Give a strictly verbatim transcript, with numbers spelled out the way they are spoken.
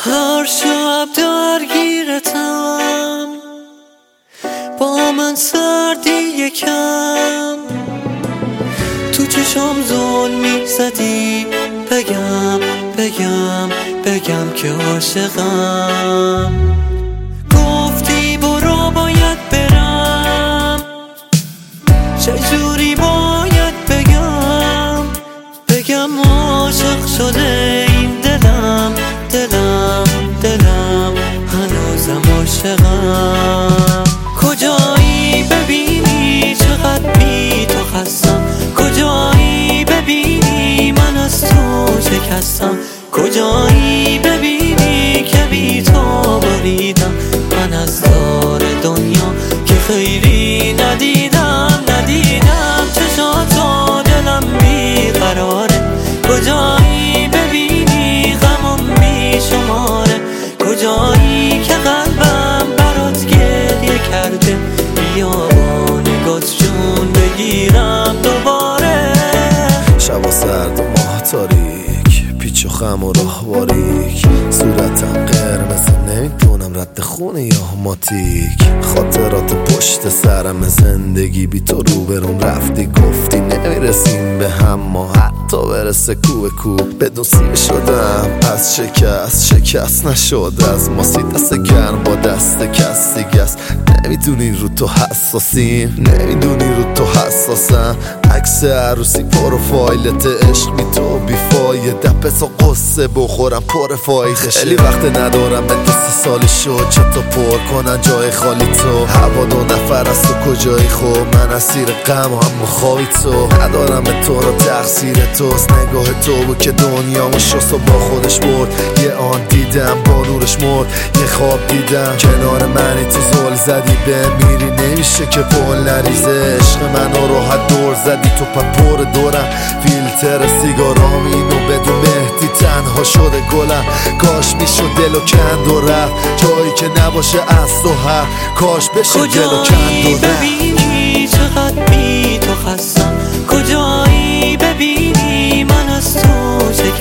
هر شب درگیرتم، با من سردی یکم، تو چشم زل میزدی بگم بگم بگم که عاشقم. گفتی برو باید برم، چجوری باید بگم بگم عاشق شده این دلم دلم دلم هنوزم عاشقم. کجایی ببینی چقدر بی تو خستم، کجایی ببینی من از تو شکستم، کجایی ببینی که بی تو بریدم من از دار دنیا که خیلی ندیدم ندیدم. چشاتو دلم بیقراره، کجایی ببینی غمم میشماره، کجایی که قلبم برات گریه کرده، بیا با نگات جون بگیرم دوباره. شبا سرد و ماه تاریک، پیچ و خم و راه باریک، صورتم قرمز نمیدونم رد خونه یا ماتیک. خاطرات پشت سرم زندگی بی تو روبرون رفتی، گفتی نمیرسیم به هم ما حتی برسه کو به کو. بدون سیر شدم از شکست، شکست نشد از ما سی دست گرم با دست کس دیگه است. نمیدونی رو تو حساسیم، نمیدونی رو تو حساسم. عکس عروسی پروفایلت عشق بی تو بیفایده، پس و قصه بخورم پر فایدشه. خیلی وقت ندارم به دو سی سالی شد چه تا پر کنن جای خالی تو. هوا دو نفر از تو کجایی خوب، من اسیر غم هم مخوای تو. ندارم به تو رو تقصیر توست، نگاه تو بود که دنیامو شست و با خودش برد. یه آن دیدم با نورش مرد، یه خواب دیدم کنار منی تو زل زدی به میری نمیشه که پل نریزه. عشق منو راحت دور زدی تو پپور دورم، فیلتر سیگارام اینو بدون مهدی تنها شده گلم. کاش میشد دلو کند و رفت جایی که نباشه از تو هر، کاش بشه دلو کند و رفت. ببینی چقدر بی تو خستم، کجایی ببینی من از تو